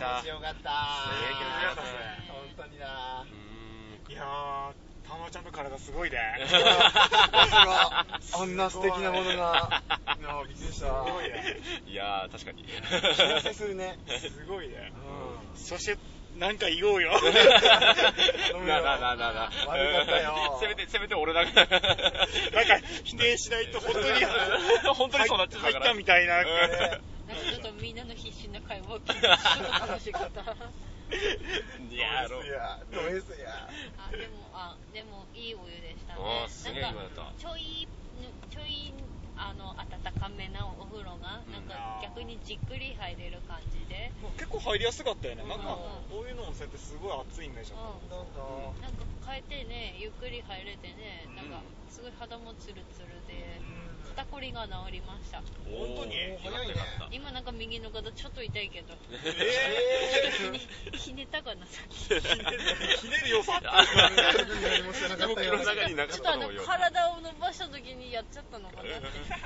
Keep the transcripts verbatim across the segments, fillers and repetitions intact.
た。 気持ちよかった。 すげえ気持ちよかったですね。本当にな。 いやー、たまちゃんの体すごいね。 あんな素敵なものが。いやー、びっくりした。すごいね。 いやー、確かに。 幸せするね。 すごいね。そして、なんか言おうよ。 ななななな。 悪かったよ。 せめて、せめて俺だけ。なんか、 否定しないと本当に、 本当にそうなっちゃったから。 入ったみたいな。 なんかちょっとみんなの必死な会話を聞いて、ちょっと楽しかった。 いやー、 ド S や、ド S や。 あ、でも、あ、でもいいお湯でしたね。 あー、すげえ今だった。 ちょい、ちょい、あの、温かめなお風呂が、なんか逆にじっくり入れる感じで。 結構入りやすかったよね。なんか、こういうの温泉ってすごい熱いイメージだった。 なんか変えてね、ゆっくり入れてね、なんかすごい肌もツルツルで、肩こりが治りました。 本当に早いね。 今なんか右の肩ちょっと痛いけど。 えー、ひねったかな、さっき。 ひねるよさって何もしてなかったよ。 動きの中になかっちょったとあののよ。 体を伸ばした時にやっちゃったのかなって。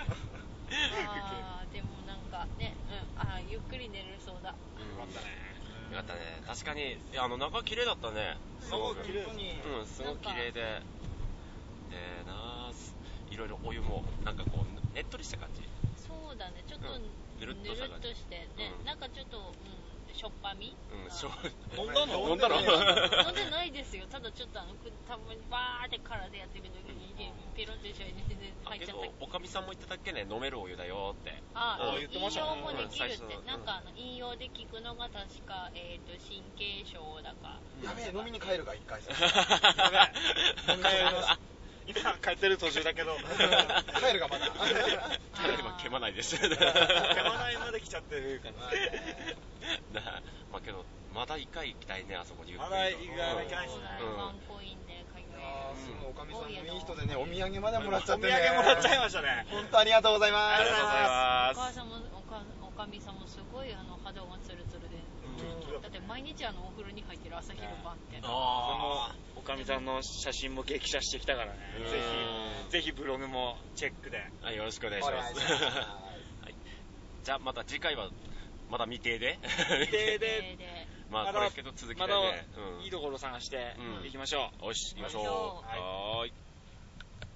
あー、でもなんかね、うん、あー、ゆっくり寝れそうだ。 よかったね。 よかったね。確かに、いや、あの中綺麗だったね。 すごく綺麗。 うん、すごく綺麗で。でなー、いろいろお湯もなんかこうねっとりした感じ。 そうだね、ちょっとぬるっとしてね、なんかちょっと、うん、しょっぱみ。 うん、しょ飲んだの飲んだの飲んでないですよ。ただちょっとあのたまにバーって体でやってる時にペロンと一緒に入っちゃった。 おかみさんも言ってたっけね、飲めるお湯だよって。 ああ、 言ってましたね。 飲用もできるって、なんかあの飲用で効くのが確かえっと神経症だか。 やべえ、飲みに帰るか一回。 やべえ。飲み帰ります。今帰ってる途中だけど帰るがまだ帰ればけまないですけまないまで来ちゃってるからな。まあけどまだ一回行きたいね、あそこに。 まだ行きたいですね。 ワンコインで買いたい。 おかみさんもいい人でね、お土産までもらっちゃってね。 お土産もらっちゃいましたね。 本当ありがとうございます。 ありがとうございます。 お母さんもおかみさんもすごいあの肌がツルツルで、だって毎日あのお風呂に入ってる朝昼晩って。 ああ。おかみさんの写真も激写してきたからね。ぜひぜひブログもチェックで。 はい、よろしくお願いします。はい。じゃあまた次回はまだ未定で。 未定で。 まあこれけど続きでね。 まだいいところ探していきましょう。 よし、行きましょう。はーい。